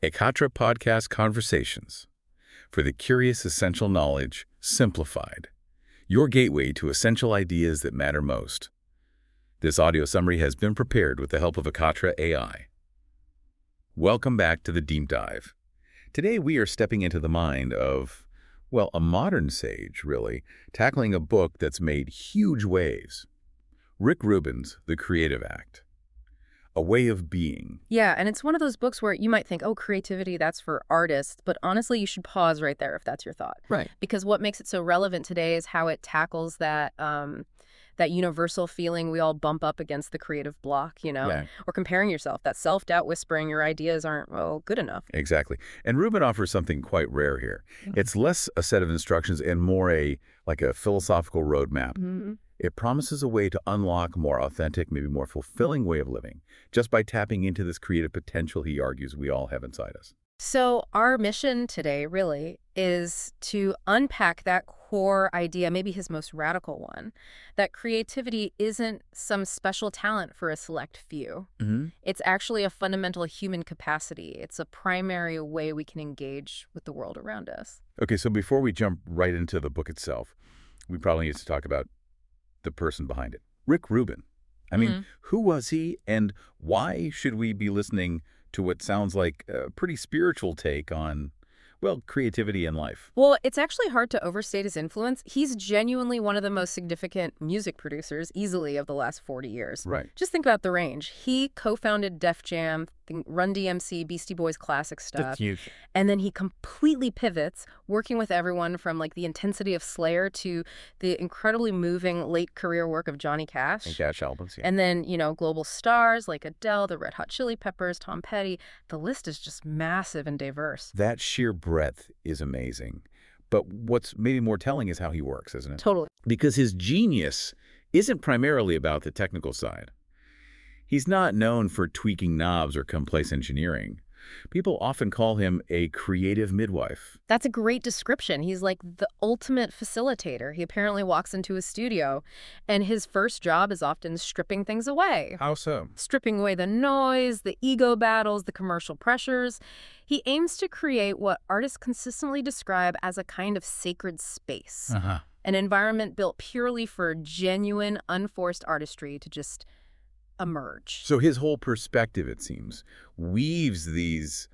Ekatra Podcast Conversations for the curious essential knowledge simplified. Your gateway to essential ideas that matter most. This audio summary has been prepared with the help of Ekatra AI. Welcome back to the Deep Dive. Today we are stepping into the mind of, well, a modern sage, really, tackling a book that's made huge waves. Rick Rubin's The Creative Act. A Way of Being. Yeah, and it's one of those books where you might think, oh, creativity, that's for artists. But honestly, you should pause right there if that's your thought. Right. Because what makes it so relevant today is how it tackles that that universal feeling we all bump up against the creative block, Yeah. or comparing yourself, that self-doubt whispering your ideas aren't, well, good enough. Exactly. And Rubin offers something quite rare here. It's less a set of instructions and more a philosophical roadmap. Mm-hmm. It promises a way to unlock a more authentic, maybe more fulfilling way of living, just by tapping into this creative potential he argues we all have inside us. So our mission today really is to unpack that core idea, maybe his most radical one, that creativity isn't some special talent for a select few. Mm-hmm. It's actually a fundamental human capacity. It's a primary way we can engage with the world around us. Okay, so before we jump right into the book itself, we probably need to talk about the person behind it. Rick Rubin. I mean, who was he and why should we be listening to what sounds like a pretty spiritual take on, well, creativity in life? Well, it's actually hard to overstate his influence. He's genuinely one of the most significant music producers easily of the last 40 years. Right. Just think about the range. He co-founded Def Jam, Run DMC, Beastie Boys classic stuff. That's huge. And then he completely pivots, working with everyone from like the intensity of Slayer to the incredibly moving late career work of Johnny Cash. And Cash albums, yeah. And then, global stars like Adele, the Red Hot Chili Peppers, Tom Petty. The list is just massive and diverse. That sheer breadth is amazing. But what's maybe more telling is how he works, isn't it? Totally. Because his genius isn't primarily about the technical side. He's not known for tweaking knobs or complex engineering. People often call him a creative midwife. That's a great description. He's like the ultimate facilitator. He apparently walks into a studio, and his first job is often stripping things away. How so? Stripping away the noise, the ego battles, the commercial pressures. He aims to create what artists consistently describe as a kind of sacred space. Uh-huh. An environment built purely for genuine, unforced artistry to just emerge. So his whole perspective, it seems, weaves these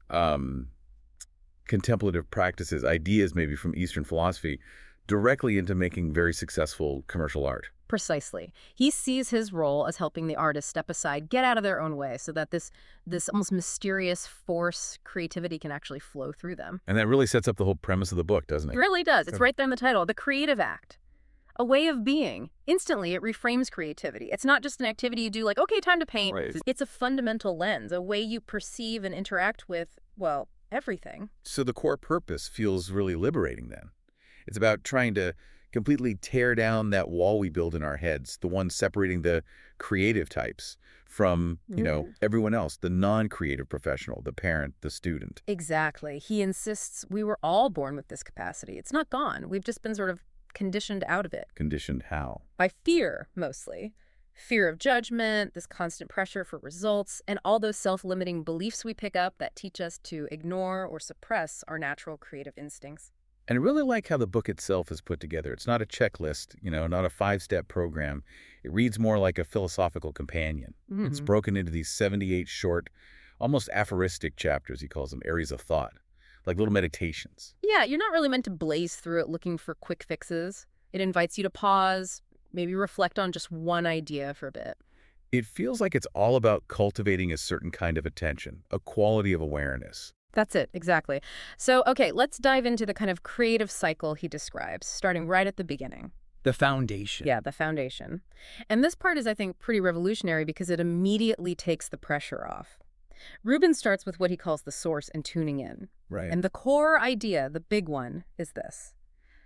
contemplative practices, ideas maybe from Eastern philosophy, directly into making very successful commercial art. Precisely. He sees his role as helping the artist step aside, get out of their own way, so that this almost mysterious force, creativity can actually flow through them. And that really sets up the whole premise of the book, doesn't it? It really does. It's right there in the title, The Creative Act. A way of being. Instantly, it reframes creativity. It's not just an activity you do like, okay, time to paint. Right. It's a fundamental lens, a way you perceive and interact with, well, everything. So the core purpose feels really liberating then. It's about trying to completely tear down that wall we build in our heads, the one separating the creative types from, everyone else, the non-creative professional, the parent, the student. Exactly. He insists we were all born with this capacity. It's not gone. We've just been sort of conditioned out of it. Conditioned how? By fear, mostly. Fear of judgment, this constant pressure for results, and all those self-limiting beliefs we pick up that teach us to ignore or suppress our natural creative instincts. And I really like how the book itself is put together. It's not a checklist, not a 5-step program. It reads more like a philosophical companion. Mm-hmm. It's broken into these 78 short, almost aphoristic chapters, he calls them, areas of thought, like little meditations. Yeah, you're not really meant to blaze through it looking for quick fixes. It invites you to pause, maybe reflect on just one idea for a bit. It feels like it's all about cultivating a certain kind of attention, a quality of awareness. That's it, exactly. So, okay, let's dive into the kind of creative cycle he describes, starting right at the beginning. The foundation. Yeah, the foundation. And this part is, I think, pretty revolutionary because it immediately takes the pressure off. Rubin starts with what he calls the source and tuning in. Right. And the core idea, the big one, is this.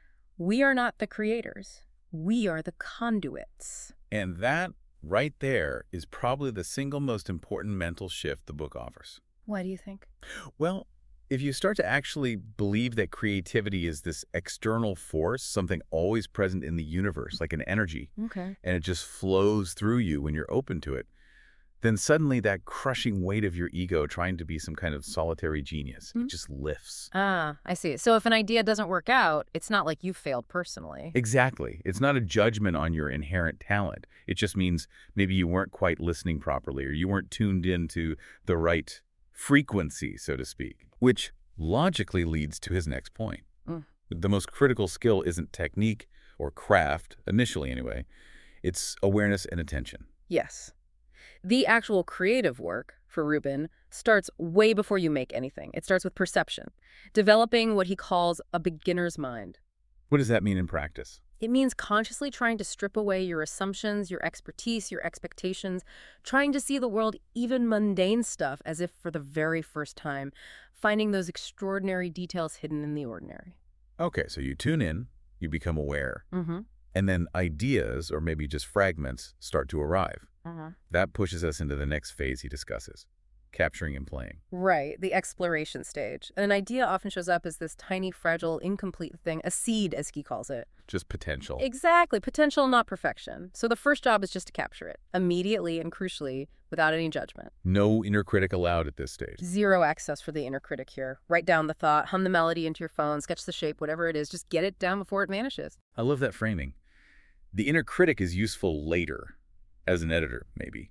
We are not the creators. We are the conduits. And that right there is probably the single most important mental shift the book offers. Why do you think? Well, if you start to actually believe that creativity is this external force, something always present in the universe, like an energy, Okay. and it just flows through you when you're open to it, then suddenly that crushing weight of your ego trying to be some kind of solitary genius, it just lifts. Ah, I see. So if an idea doesn't work out, it's not like you failed personally. Exactly. It's not a judgment on your inherent talent. It just means maybe you weren't quite listening properly or you weren't tuned into the right frequency, so to speak, which logically leads to his next point. The most critical skill isn't technique or craft, initially anyway. It's awareness and attention. Yes. The actual creative work, for Rubin, starts way before you make anything. It starts with perception, developing what he calls a beginner's mind. What does that mean in practice? It means consciously trying to strip away your assumptions, your expertise, your expectations, trying to see the world, even mundane stuff, as if for the very first time, finding those extraordinary details hidden in the ordinary. Okay, so you tune in, you become aware, Mm-hmm. and then ideas, or maybe just fragments, start to arrive. Uh-huh. That pushes us into the next phase he discusses, capturing and playing. Right, the exploration stage. And an idea often shows up as this tiny, fragile, incomplete thing, a seed, as he calls it. Just potential. Exactly, potential, not perfection. So the first job is just to capture it, immediately and crucially, without any judgment. No inner critic allowed at this stage. Zero access for the inner critic here. Write down the thought, hum the melody into your phone, sketch the shape, whatever it is, just get it down before it vanishes. I love that framing. The inner critic is useful later, as an editor, maybe.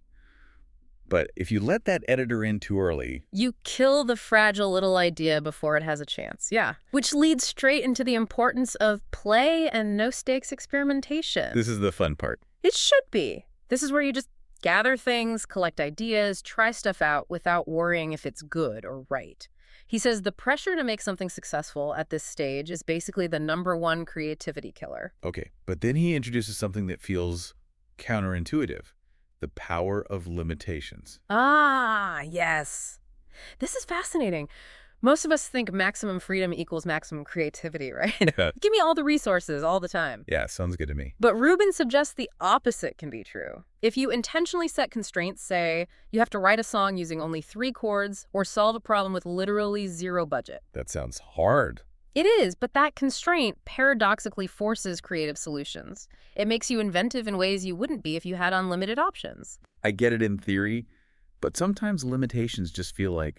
But if you let that editor in too early... You kill the fragile little idea before it has a chance, yeah. Which leads straight into the importance of play and no-stakes experimentation. This is the fun part. It should be. This is where you just gather things, collect ideas, try stuff out without worrying if it's good or right. He says the pressure to make something successful at this stage is basically the #1 creativity killer. Okay, but then he introduces something that feels counterintuitive. The power of limitations. Ah, yes. This is fascinating. Most of us think maximum freedom equals maximum creativity, right? Give me all the resources all the time. Yeah, sounds good to me. But Rubin suggests the opposite can be true. If you intentionally set constraints, say, you have to write a song using only 3 chords or solve a problem with literally 0 budget. That sounds hard. It is, but that constraint paradoxically forces creative solutions. It makes you inventive in ways you wouldn't be if you had unlimited options. I get it in theory, but sometimes limitations just feel like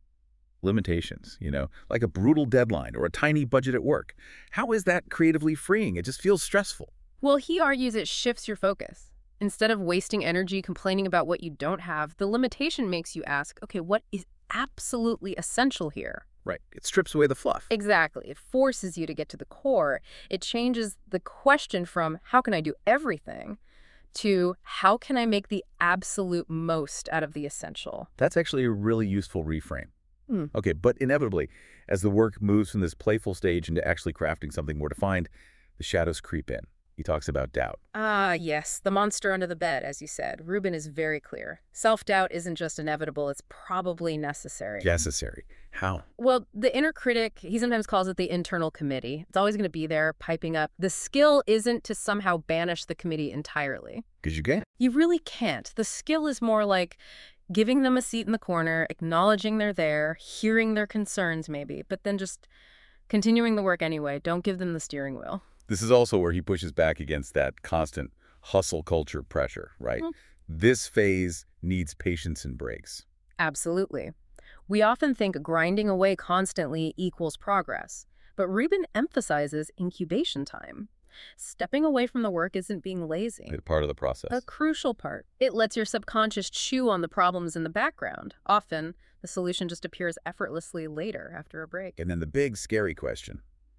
limitations, like a brutal deadline or a tiny budget at work. How is that creatively freeing? It just feels stressful. Well, he argues it shifts your focus. Instead of wasting energy complaining about what you don't have, the limitation makes you ask, okay, what is absolutely essential here? Right. It strips away the fluff. Exactly. It forces you to get to the core. It changes the question from how can I do everything to how can I make the absolute most out of the essential? That's actually a really useful reframe. Okay, but inevitably, as the work moves from this playful stage into actually crafting something more defined, the shadows creep in. He talks about doubt. Ah, yes, the monster under the bed, as you said. Rubin is very clear. Self-doubt isn't just inevitable, it's probably necessary. Necessary. How? Well, the inner critic, he sometimes calls it the internal committee. It's always going to be there, piping up. The skill isn't to somehow banish the committee entirely. Because you can't. You really can't. The skill is more like giving them a seat in the corner, acknowledging they're there, hearing their concerns maybe, but then just continuing the work anyway. Don't give them the steering wheel. This is also where he pushes back against that constant hustle culture pressure, right? This phase needs patience and breaks. Absolutely. We often think grinding away constantly equals progress, but Rubin emphasizes incubation time. Stepping away from the work isn't being lazy. It's part of the process. A crucial part. It lets your subconscious chew on the problems in the background. Often, the solution just appears effortlessly later after a break. And then the big, scary question.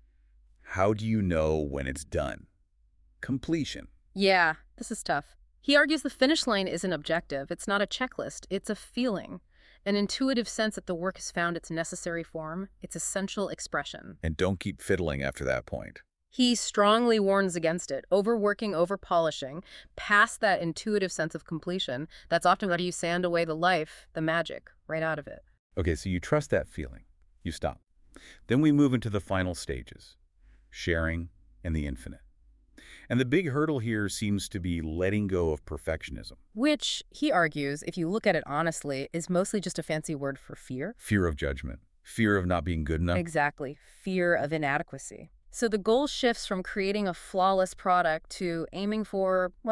How do you know when it's done? Completion. Yeah, this is tough. He argues the finish line isn't objective. It's not a checklist. It's a feeling. An intuitive sense that the work has found its necessary form, its essential expression. And don't keep fiddling after that point. He strongly warns against it, overworking, over-polishing, past that intuitive sense of completion. That's often how you sand away the life, the magic, right out of it. Okay, so you trust that feeling. You stop. Then we move into the final stages, sharing and the infinite. And the big hurdle here seems to be letting go of perfectionism. Which, he argues, if you look at it honestly, is mostly just a fancy word for fear. Fear of judgment. Fear of not being good enough. Exactly. Fear of inadequacy. So the goal shifts from creating a flawless product to aiming for, well,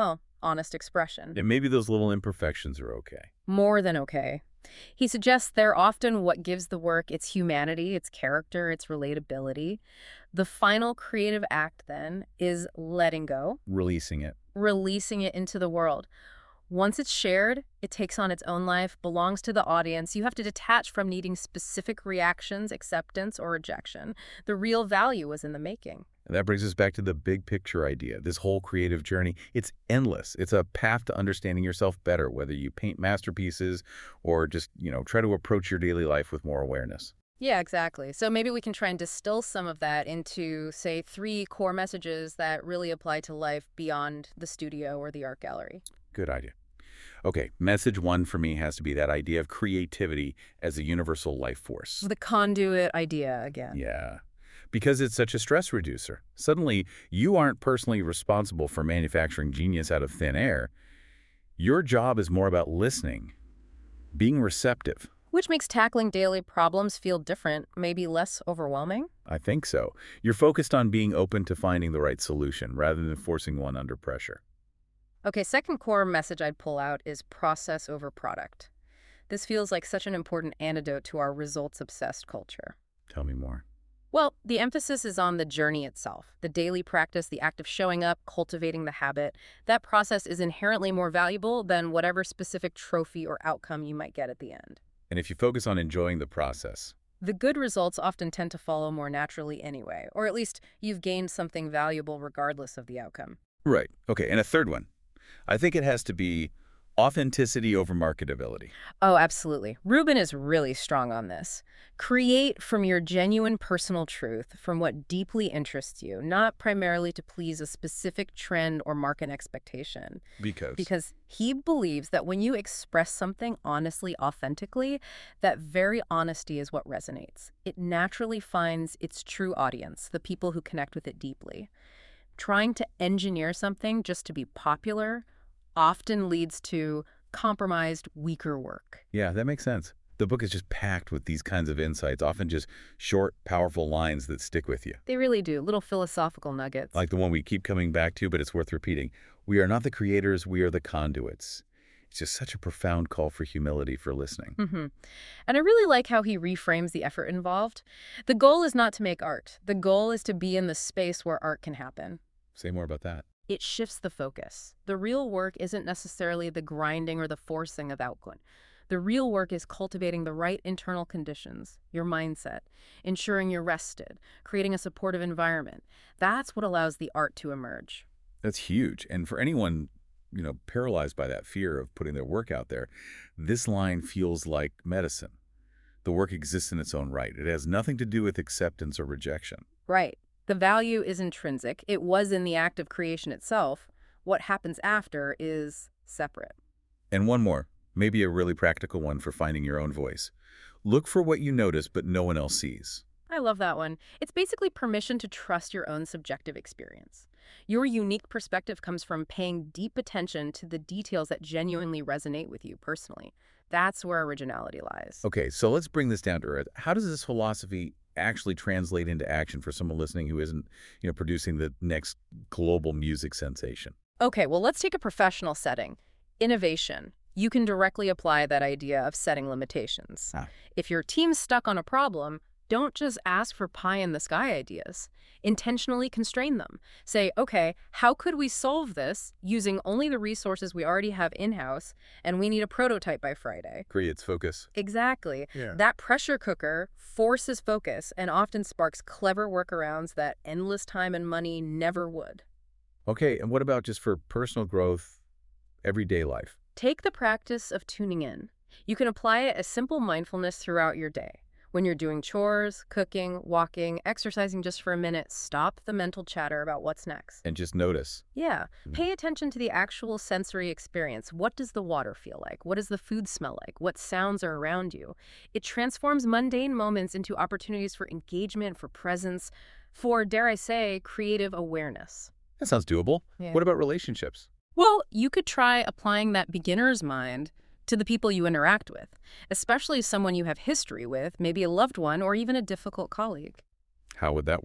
honest expression. And maybe those little imperfections are okay. More than okay. He suggests they're often what gives the work its humanity, its character, its relatability. The final creative act, then, is letting go, Releasing it. releasing it into the world. Once it's shared, it takes on its own life, belongs to the audience. You have to detach from needing specific reactions, acceptance, or rejection. The real value was in the making. And that brings us back to the big picture idea. This whole creative journey, it's endless. It's a path to understanding yourself better, whether you paint masterpieces or just, try to approach your daily life with more awareness. Yeah, exactly. So maybe we can try and distill some of that into, say, 3 core messages that really apply to life beyond the studio or the art gallery. Good idea. Okay, message 1 for me has to be that idea of creativity as a universal life force. The conduit idea again. Yeah, because it's such a stress reducer. Suddenly, you aren't personally responsible for manufacturing genius out of thin air. Your job is more about listening, being receptive. Which makes tackling daily problems feel different, maybe less overwhelming? I think so. You're focused on being open to finding the right solution rather than forcing one under pressure. Okay, second core message I'd pull out is process over product. This feels like such an important antidote to our results-obsessed culture. Tell me more. Well, the emphasis is on the journey itself, the daily practice, the act of showing up, cultivating the habit. That process is inherently more valuable than whatever specific trophy or outcome you might get at the end. And if you focus on enjoying the process, The good results often tend to follow more naturally anyway, or at least you've gained something valuable regardless of the outcome. right. Okay, and a third one. I think it has to be authenticity over marketability. Oh, absolutely. Ruben is really strong on this. Create from your genuine personal truth, from what deeply interests you, not primarily to please a specific trend or market expectation. Because he believes that when you express something honestly, authentically, that very honesty is what resonates. It naturally finds its true audience, the people who connect with it deeply. Trying to engineer something just to be popular often leads to compromised, weaker work. Yeah, that makes sense. The book is just packed with these kinds of insights, often just short, powerful lines that stick with you. They really do. Little philosophical nuggets. Like the one we keep coming back to, but it's worth repeating. We are not the creators, we are the conduits. It's just such a profound call for humility for listening. And I really like how he reframes the effort involved. The goal is not to make art. The goal is to be in the space where art can happen. Say more about that. It shifts the focus. The real work isn't necessarily the grinding or the forcing of output. The real work is cultivating the right internal conditions, your mindset, ensuring you're rested, creating a supportive environment. That's what allows the art to emerge. That's huge. And for anyone, paralyzed by that fear of putting their work out there, this line feels like medicine. The work exists in its own right. It has nothing to do with acceptance or rejection. Right. The value is intrinsic. It was in the act of creation itself. What happens after is separate. And one more, maybe a really practical one for finding your own voice. Look for what you notice but no one else sees. I love that one. It's basically permission to trust your own subjective experience. Your unique perspective comes from paying deep attention to the details that genuinely resonate with you personally. That's where originality lies. Okay, so let's bring this down to earth. How does this philosophy actually translate into action for someone listening who isn't, producing the next global music sensation? Okay, well, let's take a professional setting. Innovation. You can directly apply that idea of setting limitations. If your team's stuck on a problem, don't just ask for pie-in-the-sky ideas. Intentionally constrain them. Say, okay, how could we solve this using only the resources we already have in-house, and we need a prototype by Friday? Creates focus. Exactly. Yeah. That pressure cooker forces focus and often sparks clever workarounds that endless time and money never would. Okay, and what about just for personal growth, everyday life? Take the practice of tuning in. You can apply it as simple mindfulness throughout your day. When you're doing chores, cooking, walking, exercising just for a minute, stop the mental chatter about what's next. And just notice. Yeah. Pay attention to the actual sensory experience. What does the water feel like? What does the food smell like? What sounds are around you? It transforms mundane moments into opportunities for engagement, for presence, for, dare I say, creative awareness. That sounds doable. Yeah. What about relationships? Well, you could try applying that beginner's mind to the people you interact with, especially someone you have history with, maybe a loved one or even a difficult colleague. How would that work?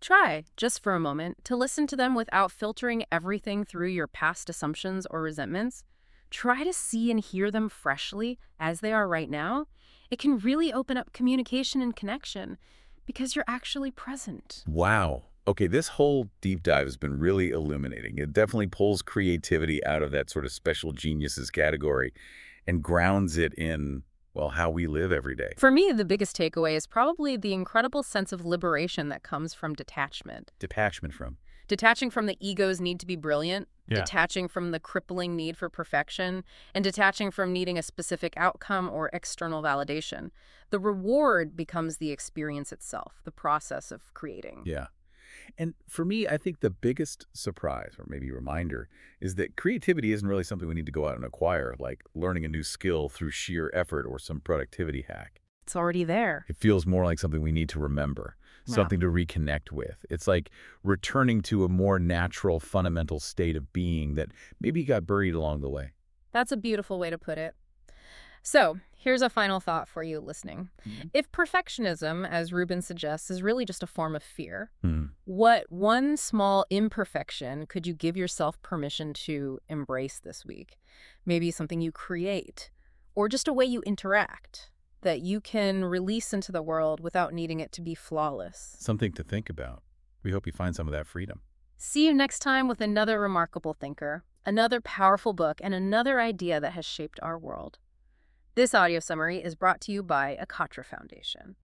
Try, just for a moment, to listen to them without filtering everything through your past assumptions or resentments. Try to see and hear them freshly as they are right now. It can really open up communication and connection because you're actually present. Wow. Okay, this whole deep dive has been really illuminating. It definitely pulls creativity out of that sort of special geniuses category and grounds it in, well, how we live every day. For me, the biggest takeaway is probably the incredible sense of liberation that comes from detachment. Detachment from. Detaching from the ego's need to be brilliant, Yeah. detaching from the crippling need for perfection, and detaching from needing a specific outcome or external validation. The reward becomes the experience itself, the process of creating. Yeah. And for me, I think the biggest surprise, or maybe reminder, is that creativity isn't really something we need to go out and acquire, like learning a new skill through sheer effort or some productivity hack. It's already there. It feels more like something we need to remember, Wow. something to reconnect with. It's like returning to a more natural, fundamental state of being that maybe got buried along the way. That's a beautiful way to put it. So, here's a final thought for you listening. If perfectionism, as Rubin suggests, is really just a form of fear, Hmm. what one small imperfection could you give yourself permission to embrace this week? Maybe something you create, or just a way you interact that you can release into the world without needing it to be flawless. Something to think about. We hope you find some of that freedom. See you next time with another remarkable thinker, another powerful book, and another idea that has shaped our world. This audio summary is brought to you by Akatra Foundation.